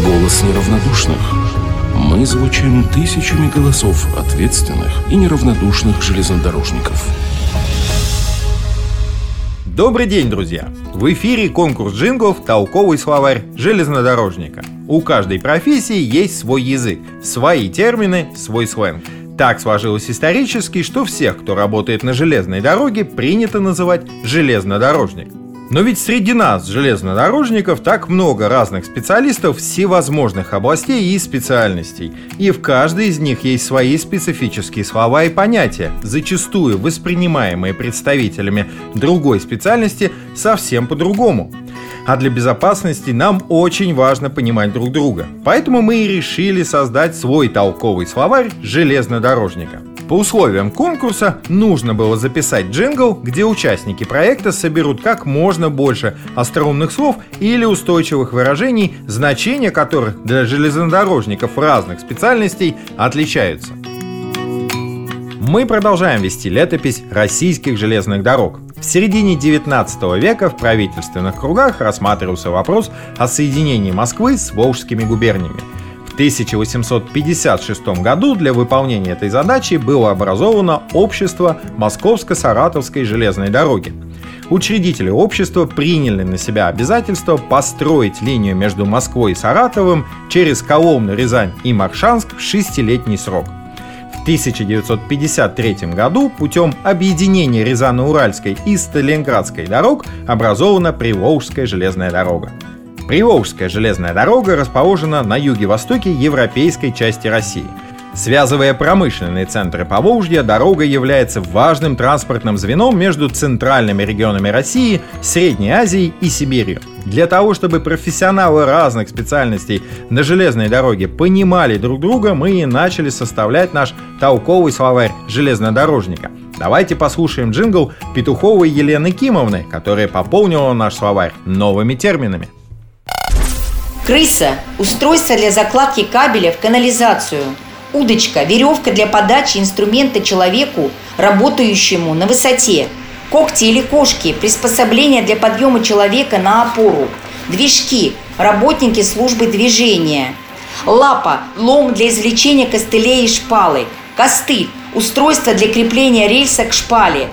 Голос неравнодушных. Мы звучим тысячами голосов ответственных и неравнодушных железнодорожников. Добрый день, друзья! В эфире конкурс джинглов «Толковый словарь железнодорожника». У каждой профессии есть свой язык, свои термины, свой сленг. Так сложилось исторически, что всех, кто работает на железной дороге, принято называть железнодорожник. Но ведь среди нас, железнодорожников, так много разных специалистов всевозможных областей и специальностей. И в каждой из них есть свои специфические слова и понятия, зачастую воспринимаемые представителями другой специальности совсем по-другому. А для безопасности нам очень важно понимать друг друга. Поэтому мы и решили создать свой толковый словарь железнодорожника. По условиям конкурса нужно было записать джингл, где участники проекта соберут как можно больше остроумных слов или устойчивых выражений, значения которых для железнодорожников разных специальностей отличаются. Мы продолжаем вести летопись российских железных дорог. В середине 19 века в правительственных кругах рассматривался вопрос о соединении Москвы с Волжскими губерниями. В 1856 году для выполнения этой задачи было образовано Общество Московско-Саратовской железной дороги. Учредители общества приняли на себя обязательство построить линию между Москвой и Саратовым через Коломну, Рязань и Моршанск в 6-летний срок. В 1953 году путем объединения Рязано-Уральской и Сталинградской дорог образована Приволжская железная дорога. Приволжская железная дорога расположена на юге-востоке европейской части России. Связывая промышленные центры Поволжья, дорога является важным транспортным звеном между центральными регионами России, Средней Азией и Сибирью. Для того, чтобы профессионалы разных специальностей на железной дороге понимали друг друга, мы и начали составлять наш толковый словарь железнодорожника. Давайте послушаем джингл Петуховой Елены Кимовны, которая пополнила наш словарь новыми терминами. Крыса – устройство для закладки кабеля в канализацию. Удочка – веревка для подачи инструмента человеку, работающему на высоте. Когти или кошки – приспособление для подъема человека на опору. Движки – работники службы движения. Лапа – лом для извлечения костылей и шпалы. Костыль – устройство для крепления рельса к шпале.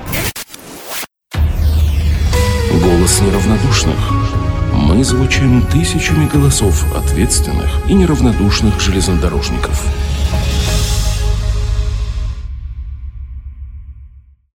Голос неравнодушных. Мы звучим тысячами голосов ответственных и неравнодушных железнодорожников.